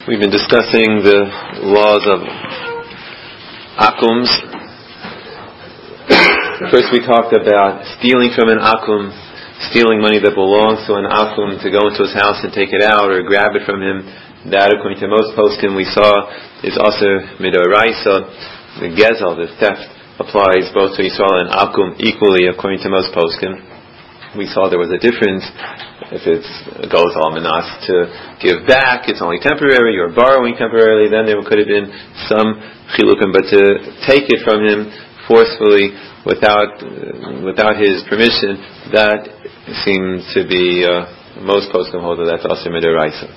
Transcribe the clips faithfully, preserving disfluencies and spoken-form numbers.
We've been discussing the laws of akums. First we talked about stealing from an akum, stealing money that belongs to an akum, to go into his house and take it out or grab it from him. That, according to most poskim, we saw is also midoraisa. The gezel, the theft, applies both to Yisrael and akum equally, according to most poskim. We saw there was a difference. If it goes almanas to give back, it's only temporary, you're borrowing temporarily, then there could have been some chilukim, but to take it from him forcefully without uh, without his permission, that seems to be, uh, most poskim hold that that's also midoraisa.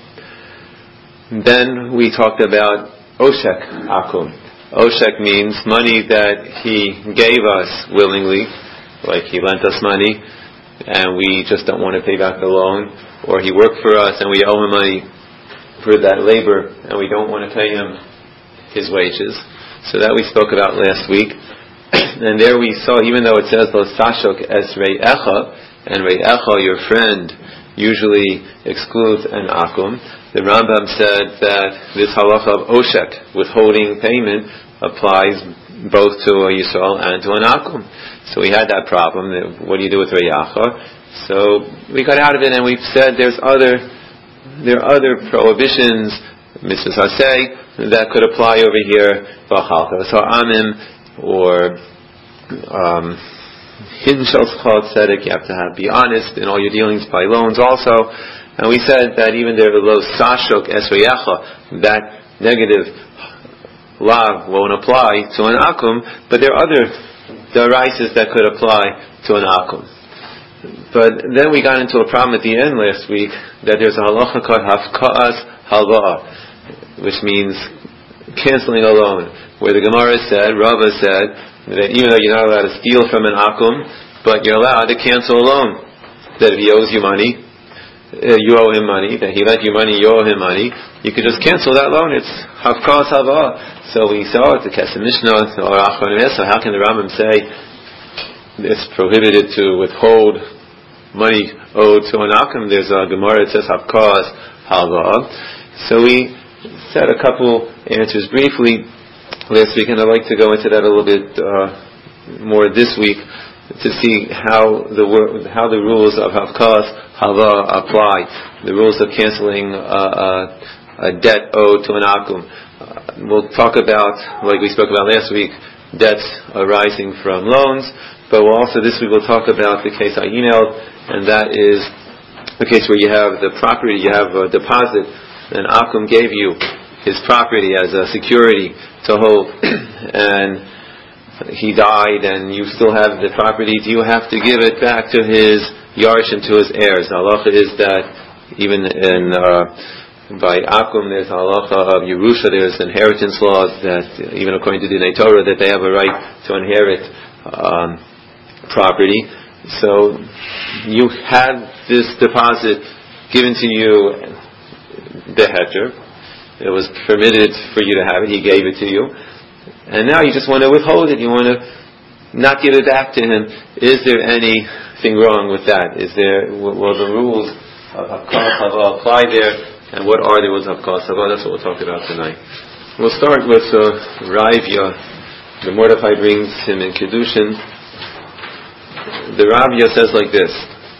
Then we talked about oshek akum. Oshek means money that he gave us willingly, like he lent us money, and we just don't want to pay back the loan, or he worked for us and we owe him money for that labor and we don't want to pay him his wages. So that we spoke about last week. And there we saw, even though it says lo sashok es rei'echa, and rei'echa, your friend, usually excludes an akum, the Rambam said that this halacha of oshek, withholding payment, applies both to a Yisrael and to an akum. So we had that problem. What do you do with Reyacha? So we got out of it, and we've said there's other there are other prohibitions, mitzvahs haseh, that could apply over here. V'achalta v'sa'amim, or um, hin shel schal tzedek. You have to have, be honest in all your dealings by loans also. And we said that even there lo sashok es Reyacha, that negative lav won't apply to an akum, but there are other the arises that could apply to an akum. But then we got into a problem at the end last week, that there's a halacha called hafka'as halva'ah, which means canceling a loan, where the Gemara said, Rava said, that even though you're not allowed to steal from an akum, but you're allowed to cancel a loan. That if he owes you money, uh, you owe him money, that he lent you money, you owe him money, you could just cancel that loan. It's hafka'as halva'ah. So we saw it, the Kesef Mishnah, or Achron Emes, so how can the Rambam say it's prohibited to withhold money owed to an akum? There's a Gemara that says hafka'as halva'ah. So we said a couple answers briefly last week, and I'd like to go into that a little bit uh, more this week to see how the how the rules of hafka'as halva'ah apply, the rules of canceling uh, uh, a debt owed to an akum. Uh, we'll talk about, like we spoke about last week, debts arising from loans, but we'll also this week we'll talk about the case Ayinel, and that is the case where you have the property, you have a deposit, and akum gave you his property as a security to hold, and he died, and you still have the property. Do you have to give it back to his yarsh and to his heirs? The halacha is that even in uh, by akum, there's halacha of Yerusha, there's inheritance laws that, even according to Dinei Torah, that they have a right to inherit um, property. So you had this deposit given to you, the heter. It was permitted for you to have it. He gave it to you, and now you just want to withhold it. You want to not give it back to him. Is there anything wrong with that? Is there will the rules of Hafka'as apply there? And what are the rules of Hafka'as halva'ah? That's what we'll talk about tonight. We'll start with uh, Ravya. The Mordechai brings him in Kedushin. The Ravya says like this: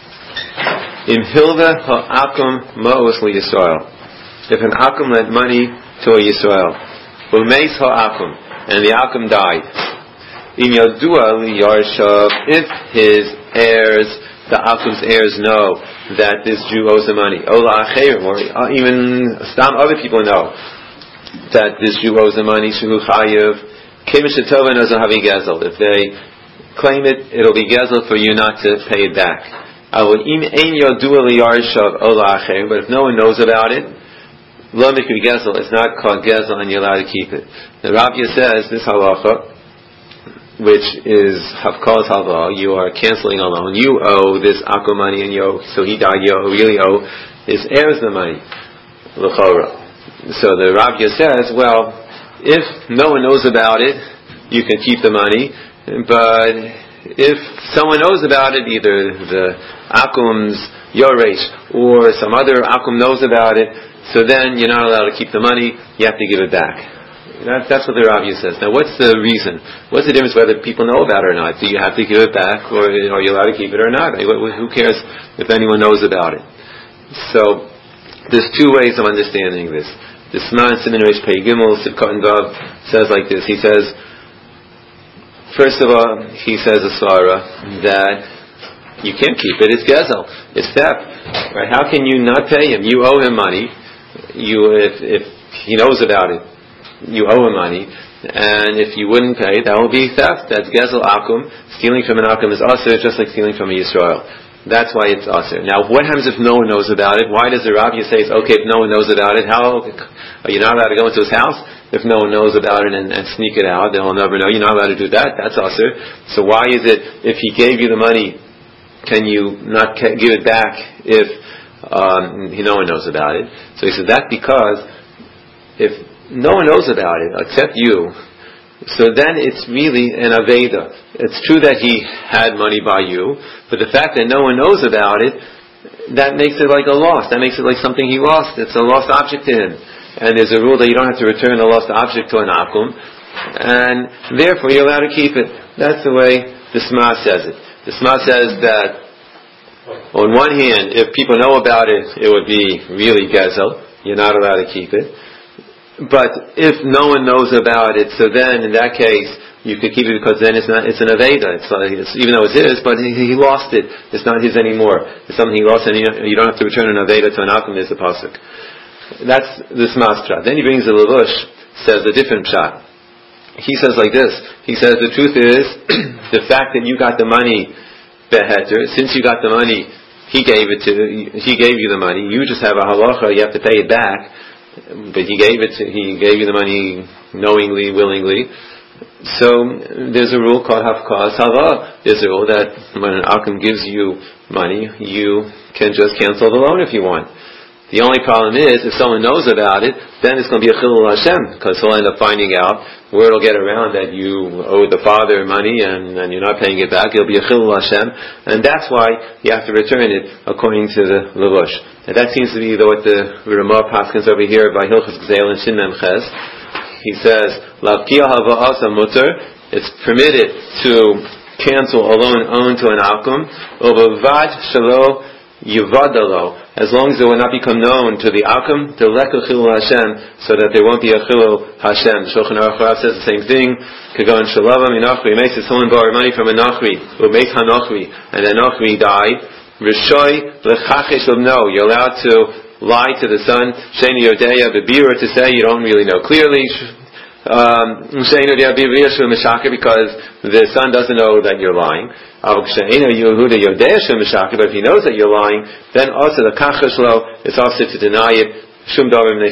Im hilva ha'akum ma'os liYisrael. If an akum lent money to a Yisrael, umeis ha'akum, and the akum died. Im yadua liyarshav, if his heirs, the akum's heirs, know that this Jew owes the money, Ola acherim, or even some other people know that this Jew owes the money, Shehu chayiv, kemish tova nozo havi gezel. If they claim it, it'll be gezel for you not to pay it back. But if no one knows about it, lo mikri gezel, it's not called gezel, and you're allowed to keep it. The Ravya says this halacha, which is hafka'as halva'ah, you are canceling a loan. You owe this akum money, and you owe, so he died, you really owe his heirs the money. L'chora. So the Ravya says, well, if no one knows about it, you can keep the money, but if someone knows about it, either the akum's yoresh or some other akum knows about it, so then you're not allowed to keep the money, you have to give it back. That, that's what the Rabbi says. Now what's the reason? What's the difference whether people know about it or not? Do you have to give it back, or are you allowed to keep it or not? Who cares if anyone knows about it? So, there's two ways of understanding this. The Sman Siman Reish Pei Gimel Sivkot and Vav says like this. He says, first of all, he says a svara that you can't keep it. It's gezel. It's theft. Right? How can you not pay him? You owe him money. You, if, if he knows about it, you owe him money, and if you wouldn't pay, that will be theft. That's gezel akum. Stealing from an akum is also just like stealing from a Yisrael. That's why it's aser. Now, what happens if no one knows about it? Why does the Rabbi say it's okay if no one knows about it? How are you not allowed to go into his house if no one knows about it and, and sneak it out? They'll never know. You're not allowed to do that. That's aser. So why is it if he gave you the money, can you not give it back if um, no one knows about it? So he said that's because if no one knows about it except you, so then it's really an aveda. It's true that he had money by you, but the fact that no one knows about it, that makes it like a loss. That makes it like something he lost. It's a lost object to him. And there's a rule that you don't have to return a lost object to an akum, and therefore you're allowed to keep it. That's the way the Sma says it. The Sma says that on one hand, if people know about it, it would be really gezel. You're not allowed to keep it. But if no one knows about it, so then in that case you could keep it because then it's not, it's an aveda. It's, like, it's even though it's his, but he, he lost it. It's not his anymore. It's something he lost, and you, you don't have to return an aveda to an akum. Is the pasuk. That's the Smas pshat. Then he brings the Levush, says a different pshat. He says like this. He says the truth is the fact that you got the money beheter. Since you got the money, he gave it to he gave you the money. You just have a halacha. You have to pay it back. But he gave it to, he gave you the money knowingly, willingly. So there's a rule called hafkas hava. There's a rule that when an akum gives you money, you can just cancel the loan if you want. The only problem is, if someone knows about it, then it's going to be a chilul Hashem, because he'll end up finding out, word will get around that you owe the father money and, and you're not paying it back. It'll be a chilul Hashem, and that's why you have to return it according to the Levush. And that seems to be the, what the Ramah paskins over here by Hilchos Gzeil and Shin Mem Ches. He says, Lavkia hava asa mutter, it's permitted to cancel a loan owed to an akum, ubavad shalo yuvadalo, as long as it will not become known to the akum, to leka chilul Hashem, so that there won't be a chilul Hashem. Shulchan Aruch Rav says the same thing. Kagon shalava minachri, makes it someone borrow money from a nachri, or makes hanachri, and the nachri died. Rishoy lechachesh no, you're allowed to lie to the son. Sheni yodeya bebira, to say you don't really know clearly. Um, because the son doesn't know that you're lying. But if he knows that you're lying, then also the kachashlo is also to deny it. So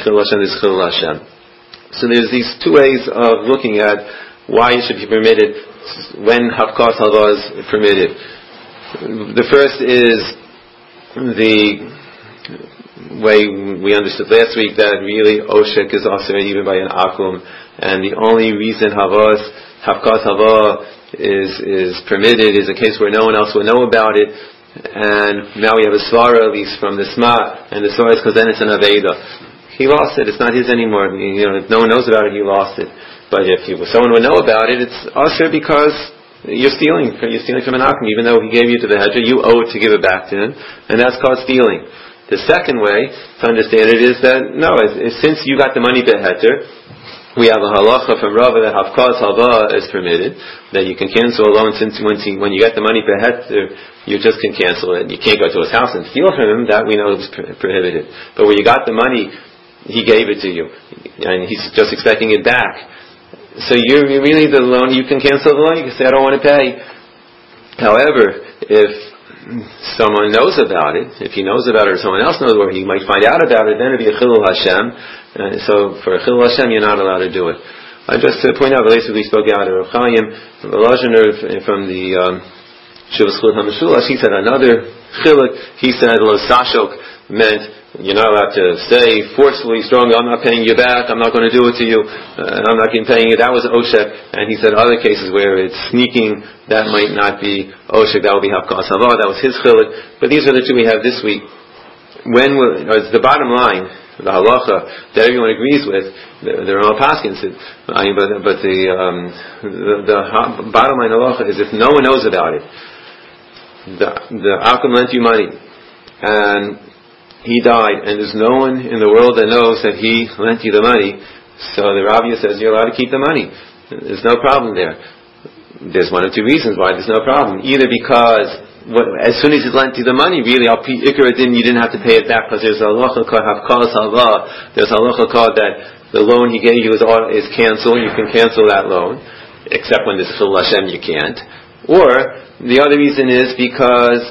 there's these two ways of looking at why it should be permitted when hafkas halva is permitted. The first is the way we understood last week that really oshek is also even by an akum. And the only reason havas, hafkas hava is is permitted is a case where no one else will know about it. And now we have a svara, at least from the Sma, and the svara is because then it's an aveda. He lost it; it's not his anymore. You know, if no one knows about it, he lost it. But if you, someone would know about it, it's also because you're stealing. You're stealing from an akum, even though he gave you to the hedger, you owe it to give it back to him, and that's called stealing. The second way to understand it is that no, it's, it's, since you got the money to hedger, we have a halacha from Rava that hafkas hava is permitted, that you can cancel a loan since when, he, when you get the money per hectare, you just can cancel it. You can't go to his house and steal from him, that we know is prohibited. But when you got the money, he gave it to you, and he's just expecting it back. So you really, the loan, you can cancel the loan, you can say, I don't want to pay. However, if someone knows about it, if he knows about it or someone else knows, or he might find out about it, then it'd be a chilul Hashem. Uh, so for a chilul Hashem, you're not allowed to do it. I just to point out, the we spoke out of Rav Chaim, from the Lashon from the um, Shuvas Chilul HaMeshulash, he said another chiluk. He said lo sashok meant you're not allowed to say forcefully, strongly, I'm not paying you back, I'm not going to do it to you, uh, I'm not going to pay you. That was oshek. And he said other cases where it's sneaking, that might not be oshek, that would be hafkas hava. That was his chiluk. But these are the two we have this week. When will, uh, the bottom line the halacha that everyone agrees with, there are no paskins. I mean, but, but the, um, the the bottom line halacha is if no one knows about it, the the akum lent you money, and he died, and there's no one in the world that knows that he lent you the money, so the Rabbi says you're allowed to keep the money. There's no problem there. There's one or two reasons why there's no problem. Either because what, as soon as he lent you the money, really, al pi ikar din, you didn't have to pay it back because there's a halacha called hafkalas halva. There's a halacha called that the loan he gave you is, is canceled. You can cancel that loan, except when there's chilul Hashem, you can't. Or the other reason is because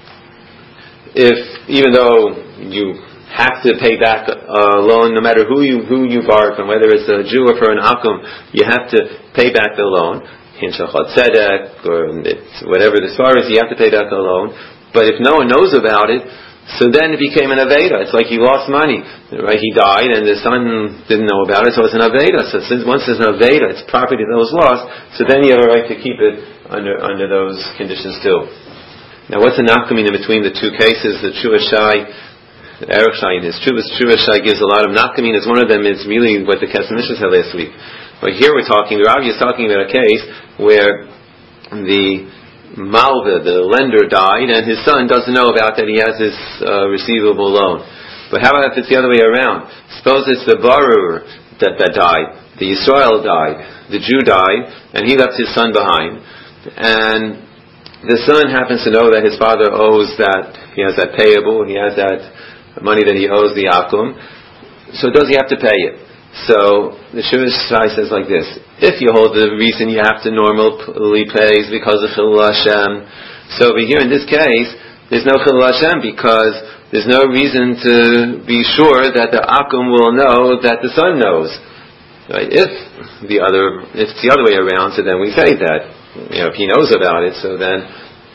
if even though you have to pay back a loan, no matter who you who you borrowed from, whether it's a Jew or for an akum, you have to pay back the loan. Hinshachot tzedek, or whatever the svara is, you have to pay back the loan. But if no one knows about it, so then it became an aveda. It's like he lost money, right? He died, and the son didn't know about it, so it's an aveda. So since once there's an aveda, it's property that was lost. So then you have a right to keep it under under those conditions too. Now, what's the nafkamina between the two cases? The Tshuva Shai, the Erech Shai, in his Tshuva Tshuva Shai gives a lot of nafkaminas. One of them is really what the Kesef Mishnah said last week. But here we're talking, the Rabbi is talking about a case where the malva, the lender, died, and his son doesn't know about that he has this uh, receivable loan. But how about if it's the other way around? Suppose it's the borrower that, that died, the Yisrael died, the Jew died, and he left his son behind, and the son happens to know that his father owes that, he has that payable, he has that money that he owes the akum, so does he have to pay it? So the Tshuva Shai says like this: if you hold the reason you have to normally pay is because of chilul Hashem, so over here in this case there's no chilul Hashem because there's no reason to be sure that the akum will know that the son knows. Right? If the other, if it's the other way around, so then we say that, you know, if he knows about it, so then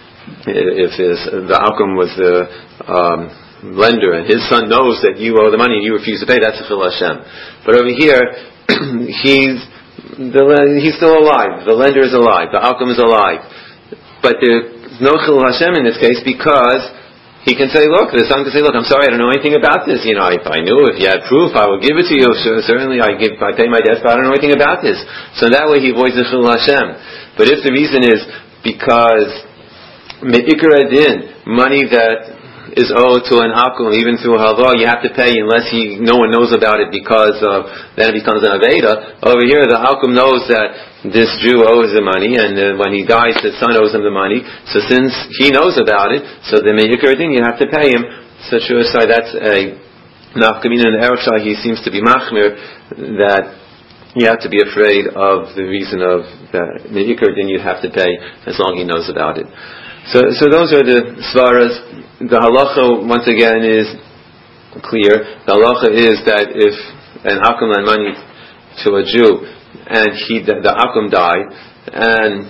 if his, the akum was the um, lender and his son knows that you owe the money and you refuse to pay, that's a chilul Hashem. But over here, he's the, he's still alive. The lender is alive. The akum is alive. But there's no chilul Hashem in this case because he can say, look, the son can say, look, I'm sorry, I don't know anything about this. You know, if I knew, if you had proof, I would give it to you. So certainly I give, I pay my debts, but I don't know anything about this. So in that way he avoids the chilul Hashem. But if the reason is because me'ikar adin, money that is owed to an akum, even through halva, you have to pay unless he, no one knows about it because uh, then it becomes an aveda. Over here, the akum knows that this Jew owes the money, and uh, when he dies, the son owes him the money. So since he knows about it, so the me'ikar din, you have to pay him. So Shua Shai, that's a nafkamina. In the Erech Shai, he seems to be machmir that you have to be afraid of the reason of the me'ikar din you have to pay as long as he knows about it. So, so those are the svaras. The halacha, once again, is clear. The halacha is that if an akum lent money to a Jew, and he, the, the akum died, and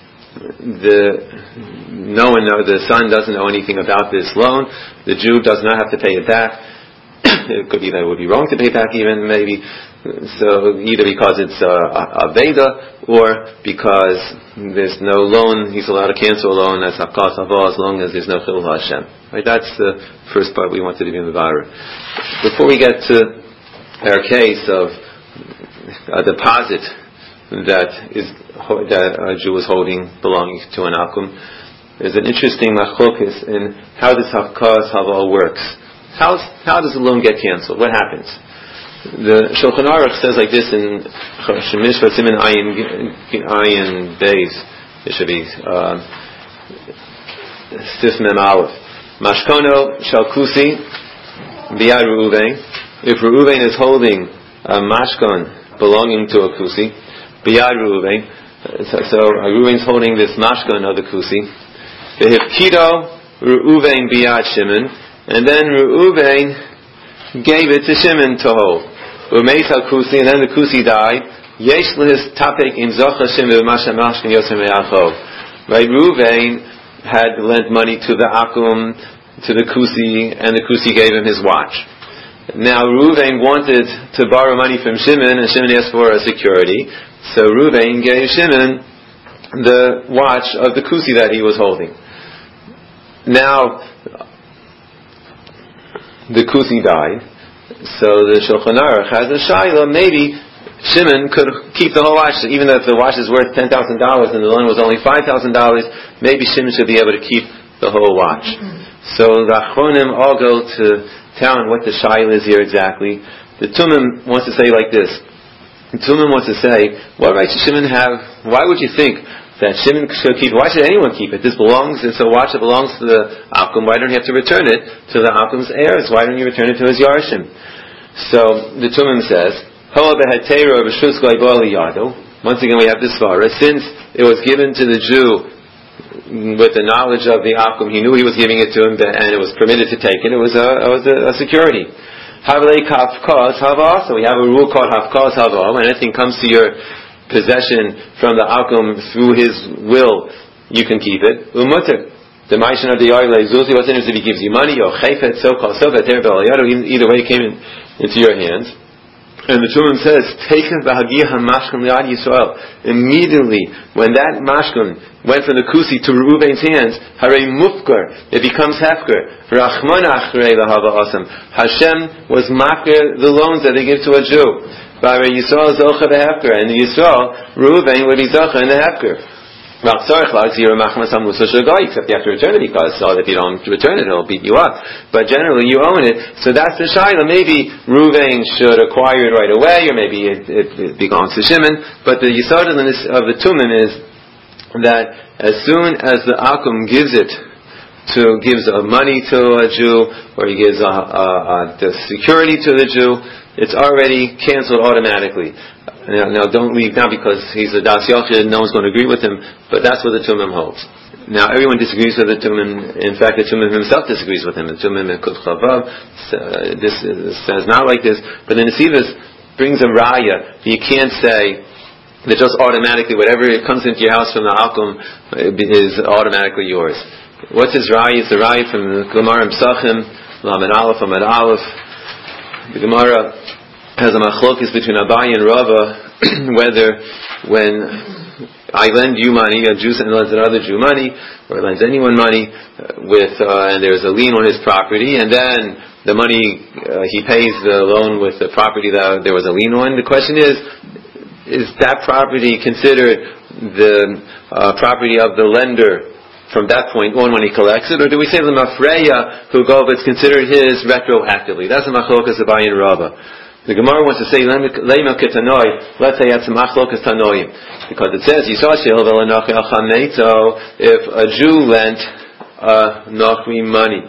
the no one know, the son doesn't know anything about this loan, the Jew does not have to pay it back. It could be that it would be wrong to pay back, even maybe. So either because it's a, a veda, or because there's no loan, he's allowed to cancel a loan. That's hafkalas halva as long as there's no chilul Hashem. Right? That's the first part we wanted to be in the Vara. Before we get to our case of a deposit that is that a Jew is holding belonging to an akum, there's an interesting machlokes in how this hafkalas halva works. How how does the loan get canceled? What happens? The Shulchan Aruch says like this in Shemishvat Siman Ayin Ayin Beis. It should be Sif Mem Aleph. Mashkono Shalkusi Biyad Reuven. If Reuven is holding a mashkon belonging to a kusi, Biyad Reuven. So, so Reuven is holding this mashkon of the kusi. Vehivkido Reuven Biyad Shimon. And then Reuven gave it to Shimon to hold. Umeis al-Kusi, and then the Kusi died. Yesh lehis tapek im zocha Shimon v'masha mashkin yosem me'achov. Right, Reuven had lent money to the akum, to the Kusi, and the Kusi gave him his watch. Now Reuven wanted to borrow money from Shimon, and Shimon asked for a security. So Reuven gave Shimon the watch of the Kusi that he was holding. Now, the Kusi died, So the Shulchan Aruch has a shayla, maybe Shimon could keep the whole watch, even though if the watch is worth ten thousand dollars and the loan was only five thousand dollars, maybe Shimon should be able to keep the whole watch. So the Achronim all go to town what the shayla is here exactly. The Tumim wants to say like this. The Tumim wants to say, what right should Shimon have? Why would you think that Shimon should keep it? Why should anyone keep it? This belongs, it's a watch that belongs to the Akum. Why don't you have to return it to the Akum's heirs? Why don't you return it to his Yarshim? So the Tumim says, once again we have this svara. Since it was given to the Jew with the knowledge of the Akum, he knew he was giving it to him and it was permitted to take it. It was a, it was a, a security. So we have a rule called Hafkaz Hava. When anything comes to your possession from the Akum through his will, you can keep it. Umutter. The Maishan of the Yarle Zuzi, what's in it if he gives you money, or Chayfet, so called Sovet, either way it came in, into your hands. And the Tumim says, take the Hagiyah HaMashkan Liad Yisrael. Immediately, when that Mashkan went from the Kusi to Reuven's hands, Harei Mufkar, it becomes Hefker. Rachman Achrei Lahava Asam. Hashem was makir the loans that they give to a Jew. By Yisrael Zocha the Hefker. And Yisrael, Reuven would be Zocha in the Hefker. Except you have to return it, because so if you don't return it, he'll beat you up. But generally, you own it. So that's the shayla. Maybe Reuven should acquire it right away, or maybe it, it, it belongs to Shimon. But the yisod of the Tumim is that as soon as the Akum gives it to gives a money to a Jew, or he gives a, a, a the security to the Jew, it's already canceled automatically. Now, now, don't leave now because he's a Das Yochid, no one's going to agree with him, but that's what the Tumim holds. Now, everyone disagrees with the Tumim. In fact, the Tumim himself disagrees with him. The Tumim in Kut Chavav uh, this says not like this, but the Nesivos brings a raya. You can't say that just automatically whatever comes into your house from the Akum is automatically yours. What's his raya? It's the raya from the Gemara Psachim, Lamed Aleph, Lamed Aleph. The Gemara has a machlokes between Abaye and Rava whether when I lend you money, a Jew lends another Jew money, or lends anyone money with, uh, and there's a lien on his property, and then the money uh, he pays the loan with the property that there was a lien on. The question is, is that property considered the uh, property of the lender from that point on when he collects it, or do we say the mafreya who go, but it's considered his retroactively? That's the machlokes of Abaye and Rava. The Gemara wants to say, let's say it's machlokas tanoim, because it says, if a Jew lent a Nachri money,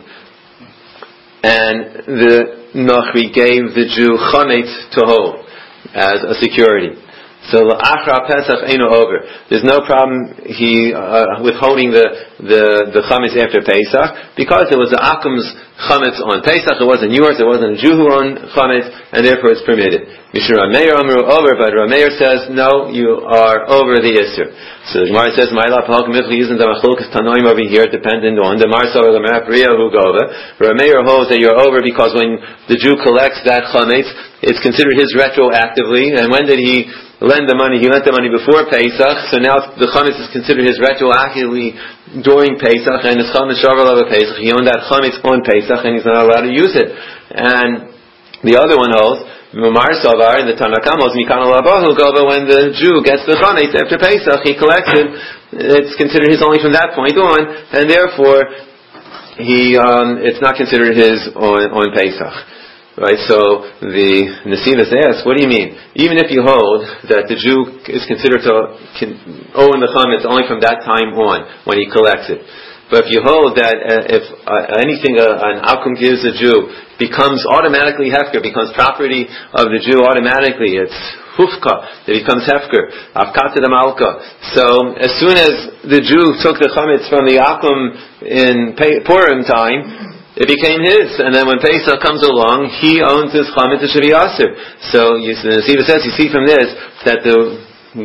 and the Nachri gave the Jew chametz to hold as a security, so l'achra Pesach ain't over. There's no problem he uh, withholding the the the chametz after Pesach, because it was the Akum's chametz on Pesach. It wasn't yours. It wasn't a Jew who owned chametz, and therefore it's permitted. Mishra Rameir Amru over, but Rameir says no, you are over the Isser. So the Gemara says, "Ma'ila Palak Michli isn't the machlokas tanoim over here dependent on the Marsa or the Ma'apriya who gova." Rameir holds that you're over because when the Jew collects that chametz, it's considered his retroactively. And when did he lend the money? He lent the money before Pesach, so now the chametz is considered his retroactively during Pesach, and his chametz shavar of Pesach. He owned that chametz on Pesach, and he's not allowed to use it. And the other one holds, Mamar Savar, and the Tanakam holds, Mikan Alabahu Gova, when the Jew gets the chametz after Pesach, he collects it. It's considered his only from that point on, and therefore he um, it's not considered his on, on Pesach. Right, so the Nesivos asks, what do you mean? Even if you hold that the Jew is considered to can own the chametz only from that time on, when he collects it. But if you hold that uh, if uh, anything uh, an Akum gives a Jew becomes automatically hefker, becomes property of the Jew automatically, it's hufka, it becomes hefker, afkata de malka. So as soon as the Jew took the chametz from the Akum in Purim time, it became his, and then when Pesach comes along, he owns his chametz to Shvi Aser. So you, the Nesivos says, you see from this that the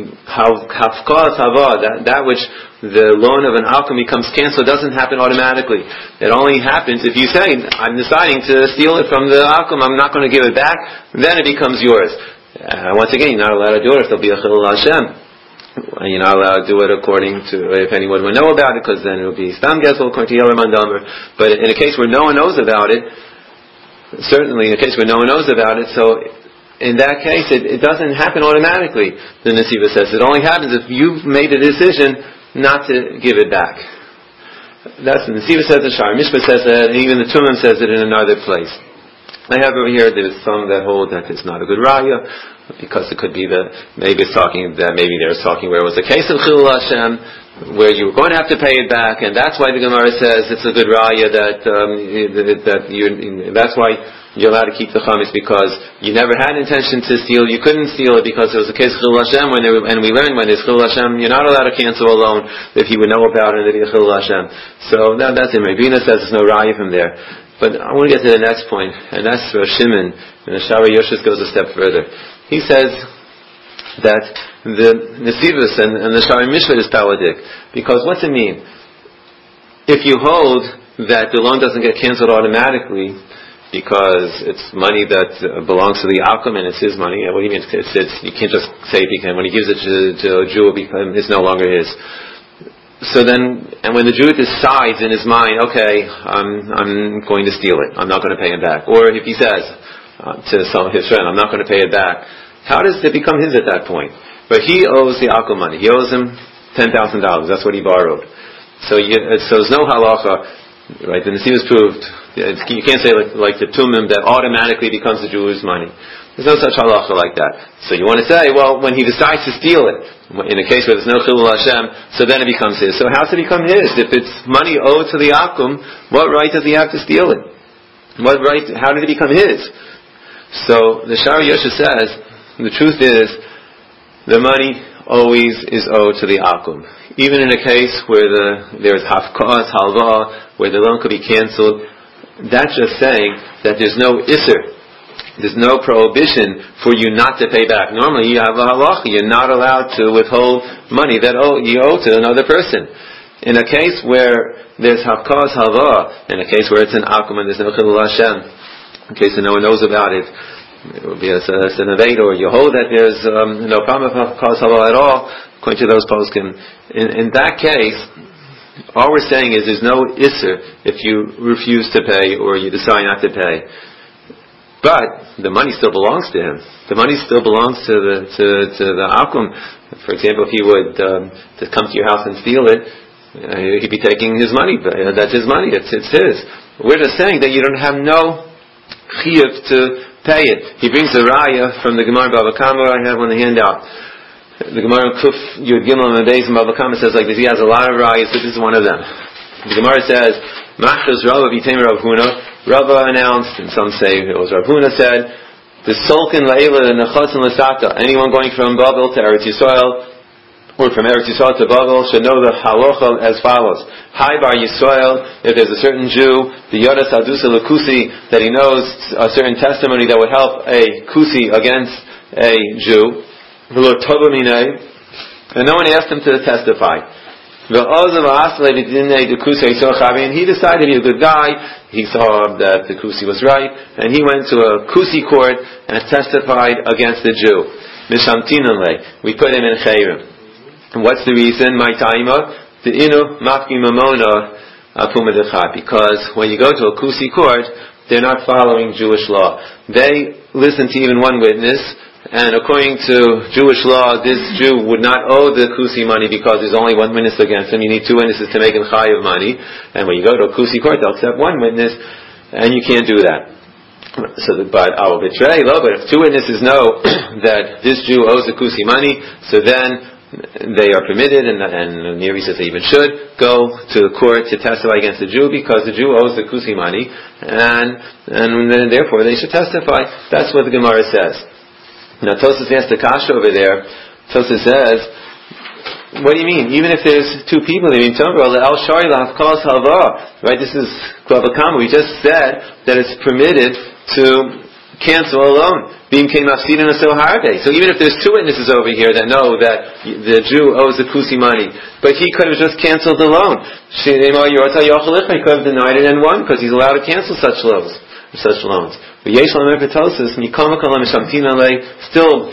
hafkaz hava, that that which the loan of an Akum becomes canceled, doesn't happen automatically. It only happens if you say, I'm deciding to steal it from the Akum, I'm not going to give it back, then it becomes yours. Uh, once again, you're not allowed to do it if there'll be a chilul Hashem. You're not allowed to do it according to, if anyone would know about it, because then it would be Stam Gesel, according to Yoram Andamer. But in a case where no one knows about it, certainly in a case where no one knows about it, so in that case, it, it doesn't happen automatically, the Nesiva says. It only happens if you've made a decision not to give it back. That's the Nesiva says, the Shari Mishpat says that, and even the Tumim says it in another place. I have over here, there's some that hold that it's not a good raya, because it could be that maybe it's talking, that maybe they're talking where it was a case of Chilul Hashem, where you were going to have to pay it back, and that's why the Gemara says it's a good raya that, um, that you, that's why you're allowed to keep the chametz, because you never had intention to steal, you couldn't steal it because it was a case of Chilul Hashem, when there, and we learned when there's Chilul Hashem, you're not allowed to cancel a loan if you would know about it and there'd be a Chilul Hashem. So that, that's it. Rabina says there's no raya from there. But I want to get to the next point, and that's Rav Shimon, and the Shara Yoshis goes a step further. He says that the Nesivus and, and the Shari Mishpat is paladik, because what's it mean? If you hold that the loan doesn't get canceled automatically because it's money that uh, belongs to the Akum and it's his money, what do you mean? It's, it's, you can't just say it became, when he gives it to, to a Jew, it become, it's no longer his. So then, and when the Jew decides in his mind, okay, I'm, I'm going to steal it, I'm not going to pay him back. Or if he says uh, to some his friend, I'm not going to pay it back, how does it become his at that point? But he owes the Akum money. He owes him ten thousand dollars. That's what he borrowed. So, you, so there's no halacha, right? The Nesiv is proved. You can't say like, like the Tumim that automatically becomes the Jew's money. There's no such halacha like that. So you want to say, well, when he decides to steal it, in a case where there's no Chilul Hashem, so then it becomes his. So how does it become his? If it's money owed to the Akum, what right does he have to steal it? What right, how did it become his? So the Shara Yosha says, the truth is, the money always is owed to the Akum. Even in a case where the, there's Hafkaz, Halva, where the loan could be cancelled, that's just saying that there's no Isser. There's no prohibition for you not to pay back. Normally you have a halacha, you're not allowed to withhold money that oh, you owe to another person. In a case where there's hafkaz halva, in a case where it's an akum and there's no chilul Hashem, in case that no one knows about it, it will be a, a senavate, or you hold that there's um, no problem of hafkaz halva at all, according to those poskim. In, in that case, all we're saying is there's no isser if you refuse to pay or you decide not to pay. But the money still belongs to him. The money still belongs to the to, to the akum. For example, if he would um, to come to your house and steal it, uh, he'd be taking his money. But, uh, that's his money. It's it's his. We're just saying that you don't have no chiyuv to pay it. He brings the raya from the Gemara Bava Kama I have on the handout. The Gemara Kuf Yud Gimel and Beis and Bava Kama says like this. He has a lot of rayas, but this is one of them. The Gemara says, Machas Rava V'Teimer Rav Huna. Rava announced, and some say it was Rav Huna said, the Solkin La'ela Nechotz and Lasata, anyone going from Babel to Eretz Yisrael, or from Eretz Yisrael to Babel, should know the halacha as follows. Hi Bar Yisrael, if there's a certain Jew, the Yodas Adusa L'Kusi, that he knows a certain testimony that would help a Kusi against a Jew, and no one asked him to testify. And he decided to be a good guy. He saw that the Kusi was right, and he went to a Kusi court and testified against the Jew. We put him in Chayrim. And what's the reason? My taima, the inu mafki mamona apumadechad. Because when you go to a Kusi court, they're not following Jewish law. They listen to even one witness. And according to Jewish law, this Jew would not owe the Kusi money because there's only one witness against him. You need two witnesses to make him chayav money. And when you go to a Kusi court, they'll accept one witness, and you can't do that. So, the, but I will betray, but if two witnesses know that this Jew owes the Kusi money, so then they are permitted, and, and Neri says they even should go to the court to testify against the Jew because the Jew owes the Kusi money, and and then therefore they should testify. That's what the Gemara says. Now Tosas asked the kasha over there. Tosas says, what do you mean? Even if there's two people, I mean, El Shari L'Hafkaz Halva, right? This is Klavakama. We just said that it's permitted to cancel a loan. Being came Mafsidin or Soharde. So even if there's two witnesses over here that know that the Jew owes the Kusi money, but he could have just canceled the loan. He could have denied it and won because he's allowed to cancel such loans. Such loans. Still, we don't put them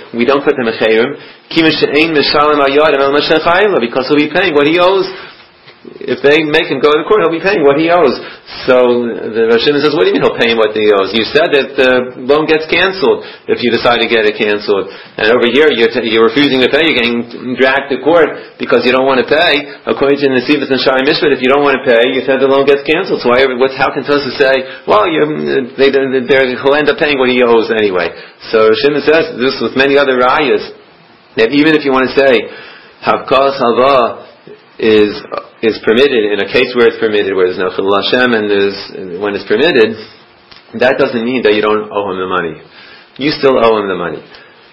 a chayrim because he'll be paying what he owes if they make him go to court, he'll be paying what he owes. So the Rosh Hashanah says, what do you mean he'll pay him what he owes? You said that the loan gets canceled if you decide to get it canceled. And over here, you're, t- you're refusing to pay, you're getting dragged to court because you don't want to pay. According to Nesivos and Shari Mishpat, if you don't want to pay, you said the loan gets canceled. So why, what's, how can Tosfos say, well, you, they, they, he'll end up paying what he owes anyway. So Rosh Hashanah says this with many other rayas, that even if you want to say, Havkas Hava is is permitted in a case where it's permitted, where there's no Chilul Hashem and there's when it's permitted, that doesn't mean that you don't owe him the money. You still owe him the money.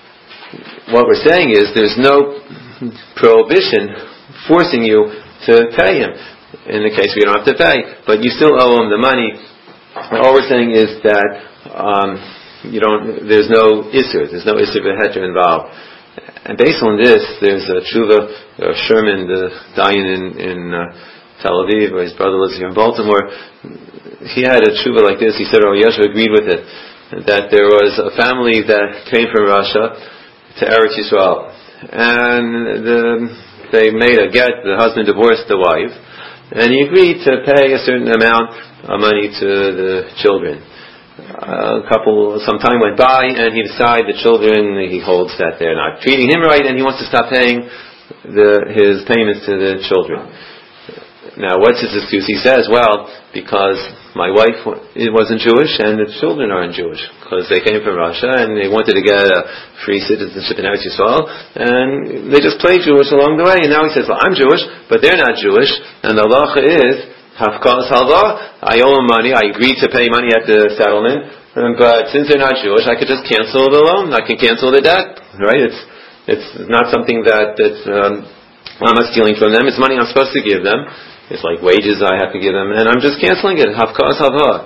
What we're saying is there's no prohibition forcing you to pay him. In the case where you don't have to pay, but you still owe him the money. All we're saying is that um, you don't. There's no isur. There's no isur v'heter involved. And based on this, there's a tshuva, uh, Sherman, the Dayan in, in uh, Tel Aviv, where his brother lives here in Baltimore. He had a tshuva like this. He said, oh, Yeshua agreed with it, that there was a family that came from Russia to Eretz Yisrael. And the, they made a get, the husband divorced the wife, and he agreed to pay a certain amount of money to the children. Uh, a couple, some time went by, and he decided the children, he holds that they're not treating him right, and he wants to stop paying the, his payments to the children. Now, what's his excuse? He says, well, because my wife wasn't Jewish, and the children aren't Jewish, because they came from Russia, and they wanted to get a free citizenship in Eretz Yisrael, and they just played Jewish along the way, and now he says, well, I'm Jewish, but they're not Jewish, and the halacha is, Hafkas halva, I owe them money, I agreed to pay money at the settlement, but since they're not Jewish, I could just cancel the loan, I can cancel the debt, right? It's it's not something that, that um, I'm not stealing from them, it's money I'm supposed to give them, it's like wages I have to give them, and I'm just canceling it, Hafkas halva.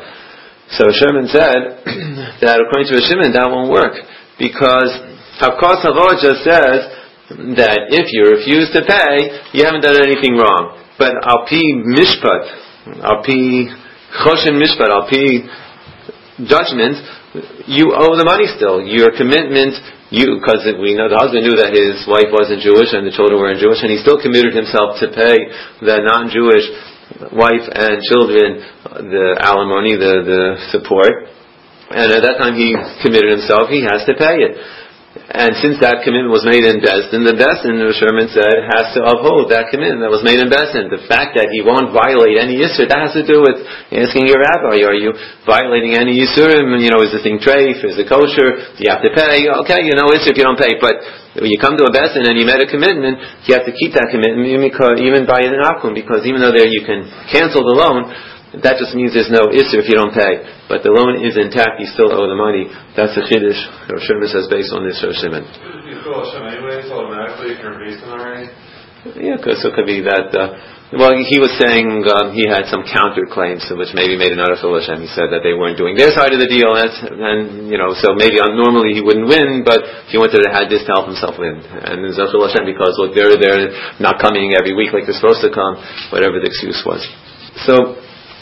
So Sherman said that according to Shimon, that won't work, because Hafkas halva just says that if you refuse to pay, you haven't done anything wrong. But al pi mishpat, al pi choshen mishpat, al pi judgment, you owe the money still. Your commitment, you because we know the husband knew that his wife wasn't Jewish and the children weren't Jewish, and he still committed himself to pay the non-Jewish wife and children the alimony, the the support. And at that time he committed himself; he has to pay it. And since that commitment was made in Besdin, the Besdin, Sherman said, has to uphold that commitment that was made in Besdin. The fact that he won't violate any Yisur, that has to do with asking your rabbi, are you violating any Yisurim? You know, is the thing treif? Is it kosher? Do you have to pay? Okay, you know Yisur if you don't pay. But when you come to a Besdin and you made a commitment, you have to keep that commitment even by an akum, because even though there you can cancel the loan, that just means there's no isser if you don't pay. But the loan is intact, you still owe the money. That's the chiddush Rosh Hashanah says based on this Rosh Hashanah. You call Hashem anyway, so automatically if you're based on already? Yeah, cause, so it could be that, uh, well, he was saying um, he had some counterclaims, which maybe made another for Hashem. He said that they weren't doing their side of the deal, and, and you know, so maybe um, normally he wouldn't win, but he wanted to have this to help himself win. And it's Zachar Hashem because, look, they're, they're not coming every week like they're supposed to come, whatever the excuse was. So,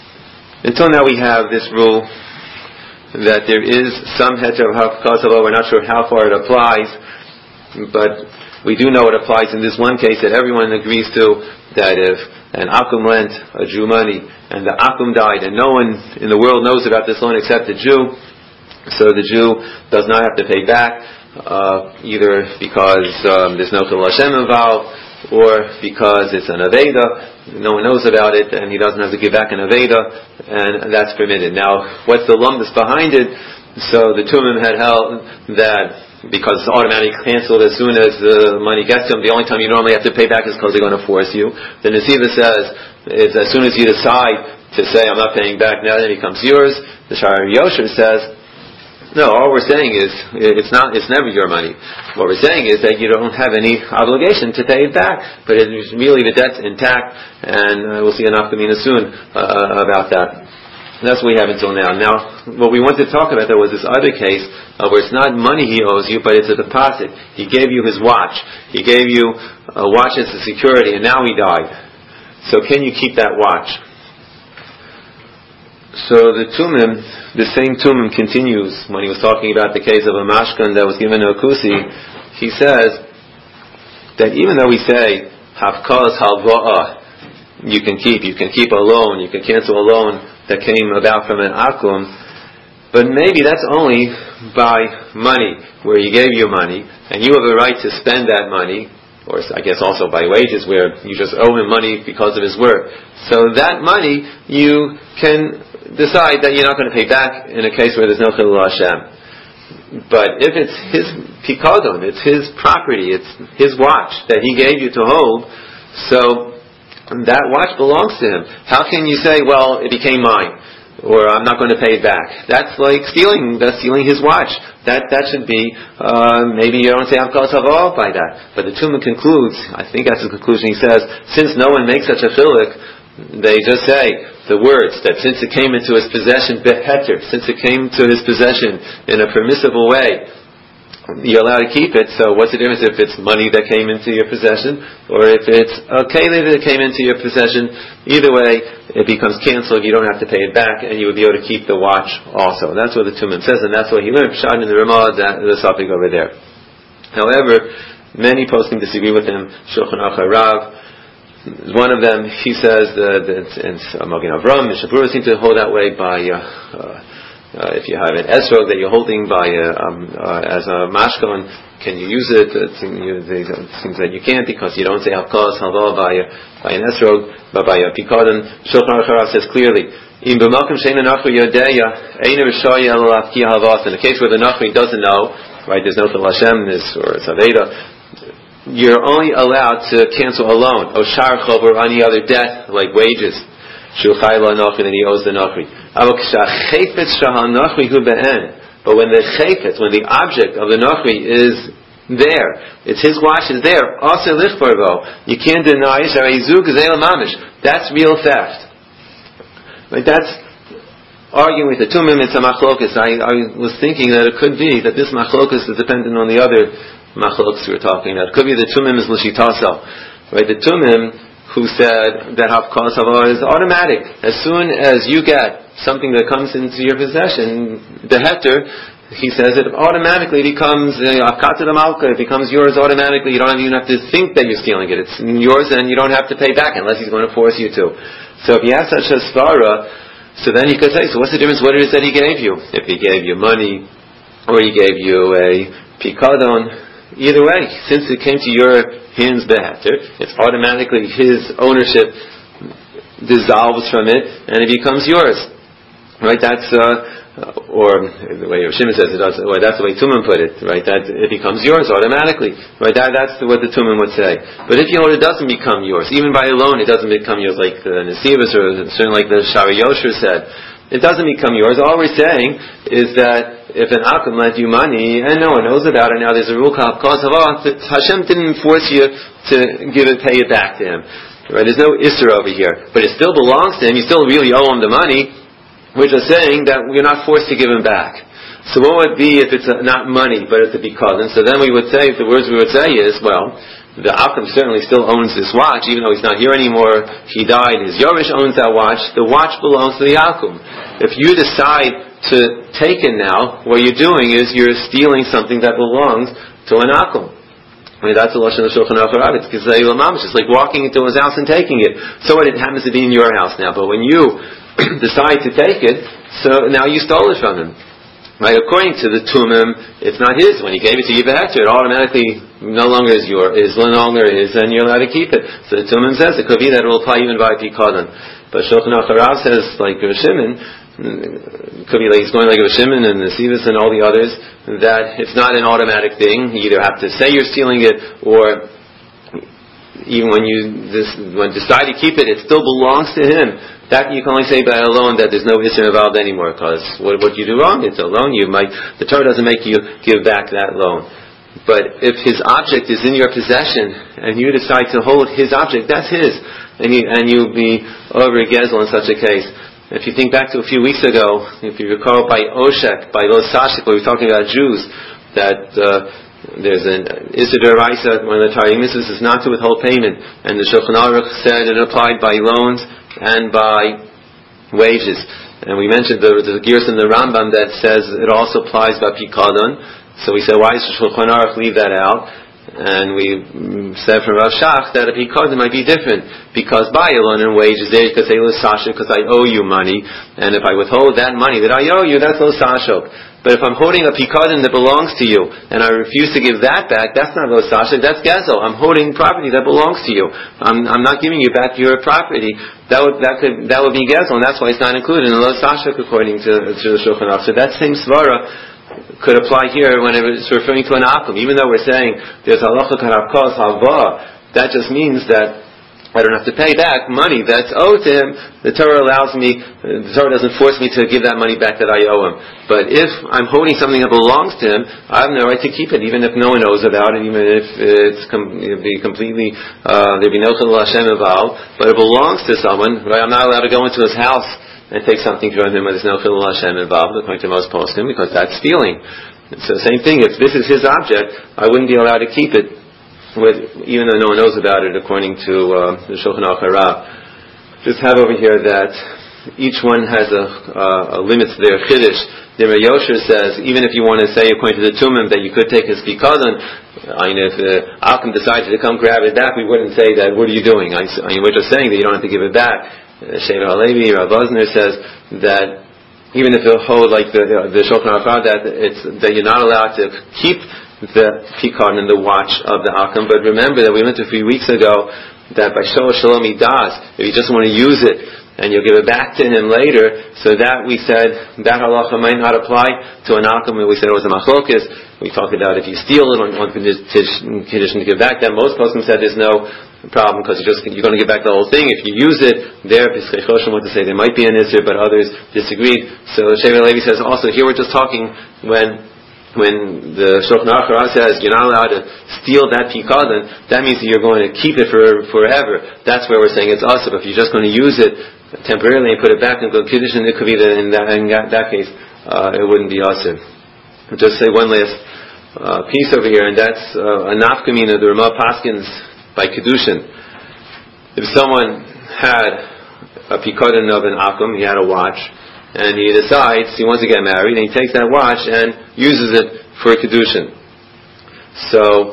until now we have this rule that there is some heter of Hafkas halva. We're not sure how far it applies, but we do know it applies in this one case that everyone agrees to, that if an akum lent a Jew money and the akum died and no one in the world knows about this loan except the Jew, so the Jew does not have to pay back, uh, either because um, there's no Chilul Hashem involved, or because it's an Aveda, no one knows about it, and he doesn't have to give back an Aveda, and that's permitted. Now, what's the lumbus behind it? So the Tumim had held that because it's automatically canceled as soon as the money gets to him, the only time you normally have to pay back is because they're going to force you. The Nesivos says, is as soon as you decide to say, I'm not paying back, now then it becomes yours. The Shari Yosher says, no, all we're saying is, it's not, it's never your money. What we're saying is that you don't have any obligation to pay it back, but it's really the debt's intact, and uh, we'll see an afkamina soon uh, about that. And that's what we have until now. Now, what we wanted to talk about, though, was this other case uh, where it's not money he owes you, but it's a deposit. He gave you his watch. He gave you a watch as a security, and now he died. So can you keep that watch? So the Tumim, the same Tumim continues when he was talking about the case of a mashkan that was given to a kusi. He says that even though we say Hafkas halva'ah, you can keep. You can keep a loan. You can cancel a loan that came about from an akum. But maybe that's only by money, where he gave you money, and you have a right to spend that money, or I guess also by wages, where you just owe him money because of his work. So that money, you can decide that you're not going to pay back in a case where there's no chilul Hashem. But if it's his pikadon, it's his property, it's his watch that he gave you to hold, so that watch belongs to him. How can you say, well, it became mine, or I'm not going to pay it back? That's like stealing. That's stealing his watch. That that should be, uh, maybe you don't say Havkalas Hava by that. But the Tumah concludes, I think that's the conclusion, he says, since no one makes such a chilik, they just say the words that since it came into his possession beheter, since it came to his possession in a permissible way, you're allowed to keep it. So what's the difference if it's money that came into your possession or if it's a keli that came into your possession? Either way, it becomes canceled. You don't have to pay it back, and you would be able to keep the watch also. That's what the Tumim says, and that's what he learned. Pshat in the Ramah, that the topic over there. However, many poskim disagree with him. Shulchan Aruch Rav, one of them, he says that, and Magen Avram, Mishnah Berurah seem to hold that way by. Uh, uh, Uh, if you have an esrog that you're holding by a, um, uh, as a mashkon, can you use it? It seems that you can't because you don't say Havkalas Hava by a, by an esrog, but by a pikadon. Shulchan Aruch Harav says clearly, in the case where the nachri doesn't know, right? There's no chilul Hashem, or it's aveda. You're only allowed to cancel a loan, or shar chov, or any other debt like wages. Shulchay la nachri, and he owes the nachri. But when the chayfetz, when the object of the nachri is there, it's his watch is there, also lichbarvo, you can't deny it. That's real theft. Right? That's arguing with the tumim. It's a machlokas. I, I was thinking that it could be that this machlokas is dependent on the other machlokas we were talking about. It could be the tumim is l'shitaso. Right? The tumim who said that Havkalas Hava is automatic. As soon as you get something that comes into your possession, the heter, he says it automatically becomes Avkata uh, Malka, it becomes yours automatically. You don't even have to think that you're stealing it. It's yours and you don't have to pay back unless he's going to force you to. So if he has such a svara, so then you could say, so what's the difference what it is that he gave you? If he gave you money, or he gave you a pikadon, either way, since it came to your hands beheter, it's automatically his ownership dissolves from it and it becomes yours. Right? That's uh, or the way Shimon says it, does, or that's the way Tumim put it. Right? That it becomes yours automatically. Right? That, that's what the Tumim would say. But if you hold it doesn't become yours, even by a loan, it doesn't become yours, like the Nesivus or certainly like the Shari Yosher said. It doesn't become yours. All we're saying is that if an akum lent you money and no one knows about it, now there's a rule called Havkalas Hava, Hashem didn't force you to give it, pay it back to him. Right? There's no isser over here, but it still belongs to him. You still really owe him the money. We're just saying that we're not forced to give him back. So what would be if it's a, not money, but it's a pikadon? So then we would say, the words we would say is, well, the akum certainly still owns this watch, even though he's not here anymore. He died. His Yoresh owns that watch. The watch belongs to the akum. If you decide to take it now, what you're doing is you're stealing something that belongs to an akum. I mean, that's the lashon of Shulchan Aruch Rav. It's just like walking into his house and taking it. So what, it happens to be in your house now, but when you decide to take it, so now you stole it from him. Right? According to the Tumim, it's not his. When he gave it to you beheter, it automatically no longer is your, is no longer his, and you're allowed to keep it. So the Tumim says it could be that it will apply even by pikadon. But Shulchan Aruch Rav says, like Rav Shimon, it could be like he's going like Rav Shimon and the Sivas and all the others, that it's not an automatic thing. You either have to say you're stealing it, or even when you this, when decide to keep it, it still belongs to him. That you can only say by a loan that there's no issue involved anymore, because what what you do wrong, it's a loan. You might the Torah doesn't make you give back that loan. But if his object is in your possession and you decide to hold his object, that's his, and you and you'll be over a gezel in such a case. If you think back to a few weeks ago, if you recall by Oshek, by Lo Sashik, where we were talking about Jews, that uh, there's an Issa D'Oraisa, one of the Targum Mitzvahs is not to withhold payment, and the Shulchan Aruch said it applied by loans and by wages. And we mentioned the, the Gears in the Rambam that says it also applies by Pikadon. So we said, why does Shulchan Aruch leave that out? And we said from Rav Shach that a pikadon might be different, because by alone in wages there you could say lo sashok because I owe you money, and if I withhold that money that I owe you, that's lo sashok. But if I'm holding a pikadon that belongs to you and I refuse to give that back, that's not lo sashok, that's gezel. I'm holding property that belongs to you. I'm, I'm not giving you back your property. That would that could that would be gezel, and that's why it's not included in lo sashok according to, to the Shulchan Aruch. So that same svara could apply here when it's referring to an akum. Even though we're saying there's halacha karabkos hava, that just means that I don't have to pay back money that's owed to him. The Torah allows me, the Torah doesn't force me to give that money back that I owe him. But if I'm holding something that belongs to him, I have no right to keep it, even if no one knows about it, even if it's com- it'd be completely, uh, there'd be no chilul Hashem involved, but it belongs to someone, right? I'm not allowed to go into his house and take something from him when there's no chilul Hashem involved, according to most poskim, because that's stealing. So same thing, if this is his object, I wouldn't be allowed to keep it, with, even though no one knows about it, according to uh, the Shulchan Aruch Harav. Just have over here that each one has a, uh, a limit to their chiddush. The Rav Yosher says, even if you want to say, according to the Tumim, that you could take his pikadon, I mean, if uh, Akum decided to come grab it back, we wouldn't say that, what are you doing? I, I mean, we're just saying that you don't have to give it back. Shever Halevi, Rav Osner says that even if you hold like the uh, the Shulchan Aruch that it's that you're not allowed to keep the pikadon in the watch of the Akum, but remember that we went a few weeks ago that by Shoah Shalom he does, if you just want to use it and you'll give it back to him later, so that we said that halacha might not apply to an Akum, and we said it was a machlokes. We talked about if you steal it on one condition to give back, then most poskim said there's no problem because you just you're going to give back the whole thing. If you use it, there Piskei Choshim want to say there might be an issue, but others disagreed. So Shever Levi says also here we're just talking when when the Shulchan Aruch says you're not allowed to steal that pikadon, that means that you're going to keep it for forever. That's where we're saying it's also. If you're just going to use it temporarily and put it back and go kiddush, it could be that in that, in that, that case uh, it wouldn't be also. I'll just say one last uh, piece over here, and that's uh, a nafkamina of the Ramah Paskins by kedushin. If someone had a pikadon of an akum, he had a watch, and he decides he wants to get married, and he takes that watch and uses it for kedushin. So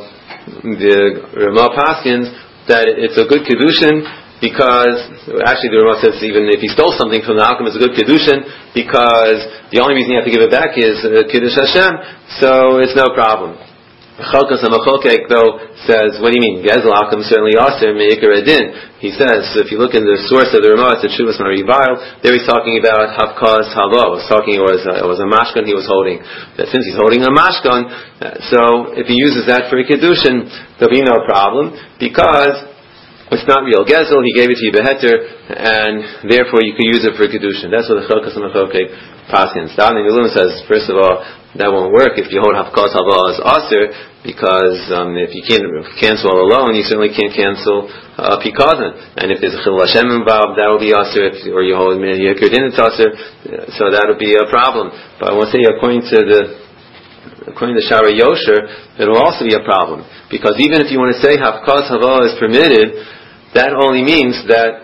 the Ramah Paskins that it's a good kedushin because actually the Ramah says even if he stole something from the akum, it's a good kedushin because the only reason you have to give it back is uh, kiddush Hashem, so it's no problem. Chalkas HaMachokek though says, what do you mean? Gezel Akum certainly aser me'ikar adin. He says, if you look in the source of the Ramah, it's a Shuvas Marival, there he's talking about Havkaz Hava. He was talking, it was, a, it was a mashkan he was holding. That since he's holding a mashkan, uh, so if he uses that for a kedushin, there'll be no problem, because it's not real gezel, he gave it to you beheter, and therefore you can use it for kedushin. That's what the Chalkas HaMachokek paskins. The Avnei Miluim says, first of all, that won't work if you hold Havkaz Hava as aser, because um, if you can't cancel all alone, you certainly can't cancel a uh, pikadon. And if there's a chilul Hashem involved, that will be aser, if, or you hold Yekir Din it's aser, so that will be a problem. But I want to say, according to the according to Shara Yosher, it will also be a problem, because even if you want to say Havkaz Hava is permitted, that only means that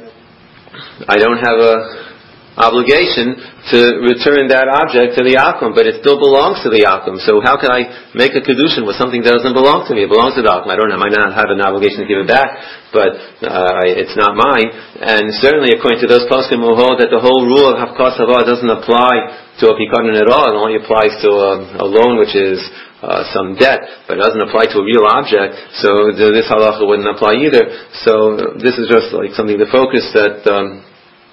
I don't have a obligation to return that object to the akum, but it still belongs to the akum. So how can I make a kedushin with something that doesn't belong to me? It belongs to the akum. I don't. I might not have an obligation to give it back, but uh, it's not mine. And certainly, according to those poskim who hold that the whole rule of Havkaz Hava doesn't apply to a pikadon at all, it only applies to a, a loan, which is uh, some debt, but it doesn't apply to a real object. So this halacha wouldn't apply either. So this is just like something to focus that. Um,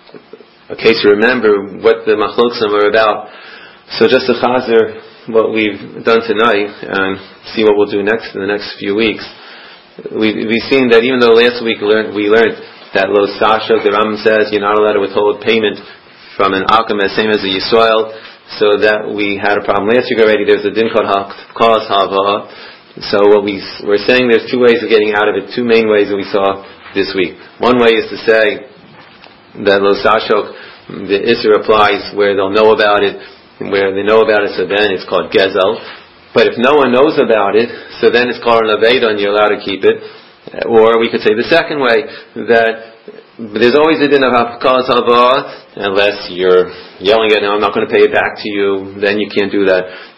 In case you remember what the machloksim are about. So just to chazer what we've done tonight and see what we'll do next in the next few weeks. We, we've seen that even though last week learned, we learned that lo sashok, the Rambam says you're not allowed to withhold payment from an akum as same as a yisrael, so that we had a problem last week already. There's a din called Havkaz Hava. So what we, we're saying there's two ways of getting out of it, two main ways that we saw this week. One way is to say that lo sashok, the Isser applies where they'll know about it, where they know about it, so then it's called gezel. But if no one knows about it, so then it's called an aveda and you're allowed to keep it. Or we could say the second way, that there's always a din of Havkaz Hava, unless you're yelling at him, I'm not going to pay it back to you, then you can't do that.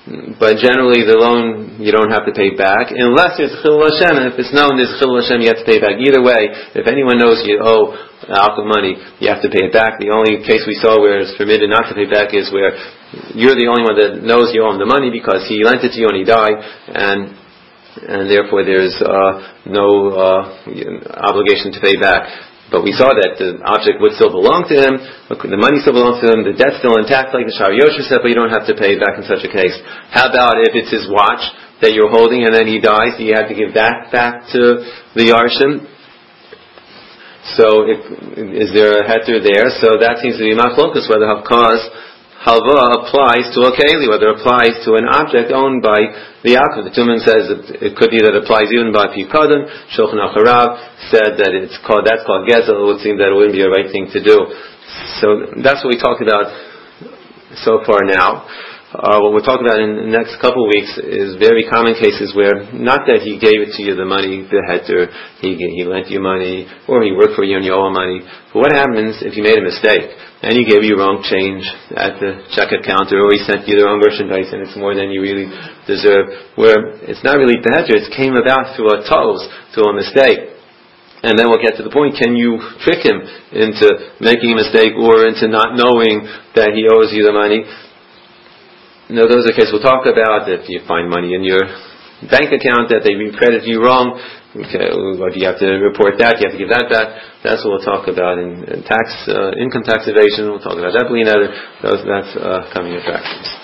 But generally, the loan you don't have to pay back unless there's Chilul Hashem. And if it's known there's Chilul Hashem, you have to pay back. Either way, if anyone knows you owe Akum money, you have to pay it back. The only case we saw where it's permitted not to pay back is where you're the only one that knows you owe him the money because he lent it to you and he died, and and therefore there's uh, no uh, obligation to pay back. But we saw that the object would still belong to him, the money still belongs to him, the debt's still intact, like the Shari Yosher said, but you don't have to pay it back in such a case. How about if it's his watch that you're holding and then he dies, do you have to give that back to the Yarshim? So, it, is there a heter there? So that seems to be machlokus, whether Havkaz halva applies to a keli, whether it applies to an object owned by the Akum. The Tumen says it, it could be that it applies even by Pikadon. Shulchan Acharav said that it's called, that's called Gezel. It would seem that it wouldn't be a right thing to do. So that's what we talked about so far now. Uh, what we'll talk about in the next couple of weeks is very common cases where, not that he gave it to you, the money, the heter, he, he lent you money, or he worked for you and you owe him money. But what happens if you made a mistake, and he gave you wrong change at the checkout counter, or he sent you the wrong merchandise and it's more than you really deserve, where it's not really the heter, it came about through a tos, through a mistake. And then we'll get to the point, can you trick him into making a mistake or into not knowing that he owes you the money? No, those are the cases we'll talk about. If you find money in your bank account that they credit you wrong, okay, or do you have to report that? Do you have to give that back? That's what we'll talk about in, in tax, uh, income tax evasion. We'll talk about that. Those, that's uh, coming attractions.